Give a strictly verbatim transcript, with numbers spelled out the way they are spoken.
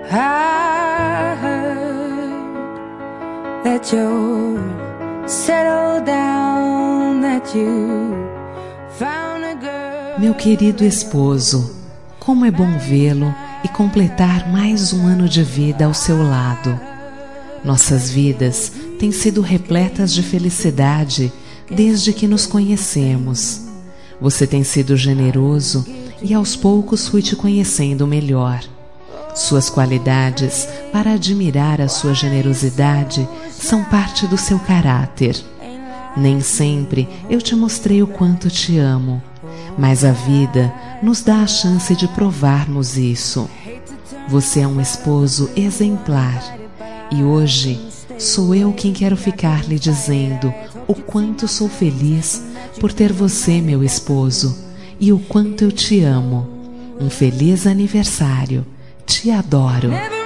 I heard that you're settled down, that you found a girl. Meu querido esposo, como é bom vê-lo e completar mais um ano de vida ao seu lado. Nossas vidas têm sido repletas de felicidade desde que nos conhecemos. Você tem sido generoso e aos poucos fui te conhecendo melhor. Suas qualidades para admirar a sua generosidade são parte do seu caráter. Nem sempre eu te mostrei o quanto te amo, mas a vida nos dá a chance de provarmos isso. Você é um esposo exemplar e hoje sou eu quem quero ficar lhe dizendo o quanto sou feliz por ter você, meu esposo, e o quanto eu te amo. Um feliz aniversário. Te adoro.